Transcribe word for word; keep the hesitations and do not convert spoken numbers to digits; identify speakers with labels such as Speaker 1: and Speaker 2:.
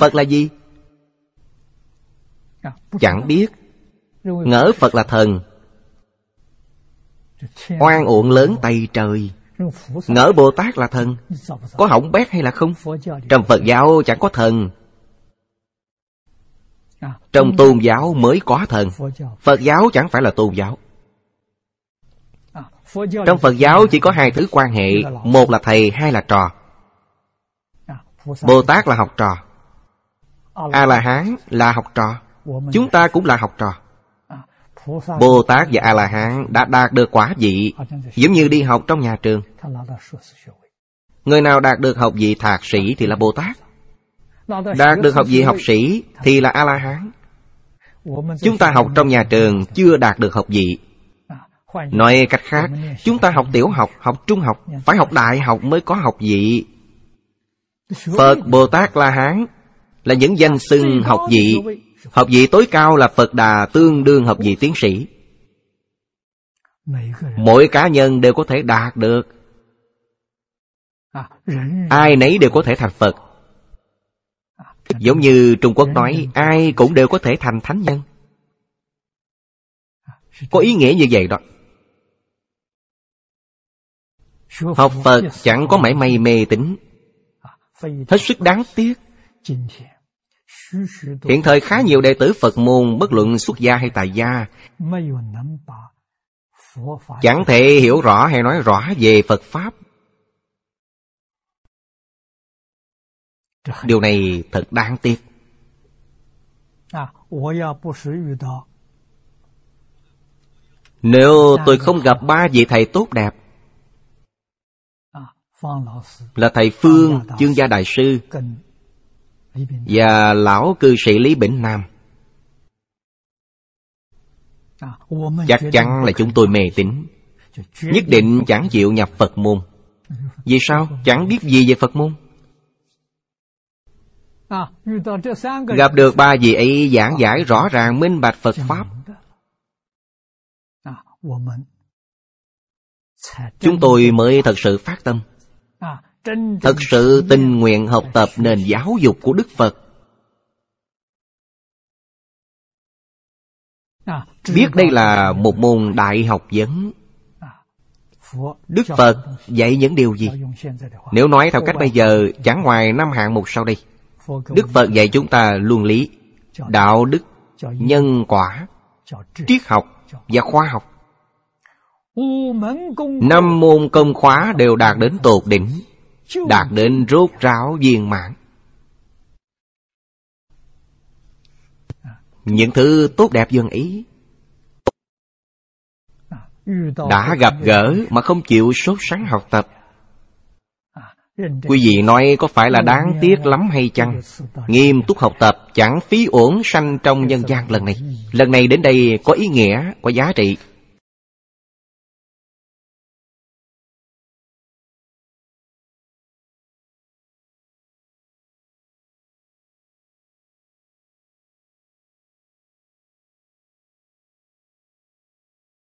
Speaker 1: Phật là gì? Chẳng biết. Ngỡ Phật là thần. Oan uổng lớn Tây trời. Ngỡ Bồ Tát là thần. Có hỏng bét hay là không? Trong Phật giáo chẳng có thần. Trong tôn giáo mới có thần. Phật giáo chẳng phải là tôn giáo. Trong Phật giáo chỉ có hai thứ quan hệ. Một là thầy, hai là trò. Bồ Tát là học trò, A-la-hán là học trò. Chúng ta cũng là học trò. Bồ Tát và A-la-hán đã đạt được quả vị, giống như đi học trong nhà trường. Người nào đạt được học vị thạc sĩ thì là Bồ Tát. Đạt được học vị học sĩ thì là A-la-hán. Chúng ta học trong nhà trường chưa đạt được học vị. Nói cách khác, chúng ta học tiểu học, học trung học, phải học đại học mới có học vị. Phật, Bồ Tát, La-hán là những danh xưng học vị. Học vị tối cao là Phật Đà, tương đương học vị tiến sĩ. Mỗi cá nhân đều có thể đạt được. Ai nấy đều có thể thành Phật. Giống như Trung Quốc nói, ai cũng đều có thể thành thánh nhân. Có ý nghĩa như vậy đó. Học Phật chẳng có mảy may mê tín, hết sức đáng tiếc. Hiện thời khá nhiều đệ tử Phật môn, bất luận xuất gia hay tại gia, chẳng thể hiểu rõ hay nói rõ về Phật Pháp. Điều này thật đáng tiếc. Nếu tôi không gặp ba vị thầy tốt đẹp, là thầy Phương, Chương Gia Đại Sư và lão cư sĩ Lý Bỉnh Nam, chắc chắn là chúng tôi mê tín, nhất định chẳng chịu nhập Phật môn. Vì sao? Chẳng biết gì về Phật môn. Gặp được ba vị ấy giảng giải rõ ràng minh bạch Phật Pháp, chúng tôi mới thật sự phát tâm, thật sự tình nguyện học tập nền giáo dục của Đức Phật. Biết đây là một môn đại học vấn. Đức Phật dạy những điều gì? Nếu nói theo cách bây giờ, chẳng ngoài năm hạng mục sau đây. Đức Phật dạy chúng ta luân lý, đạo đức, nhân quả, triết học và khoa học. Năm môn công khóa đều đạt đến tột đỉnh, đạt đến rốt ráo viên mãn. Những thứ tốt đẹp dường ý đã gặp gỡ mà không chịu sốt sắng học tập. Quý vị nói có phải là đáng tiếc lắm hay chăng? Nghiêm túc học tập chẳng phí uổng sanh trong nhân gian lần này. Lần này đến đây có ý nghĩa, có giá trị.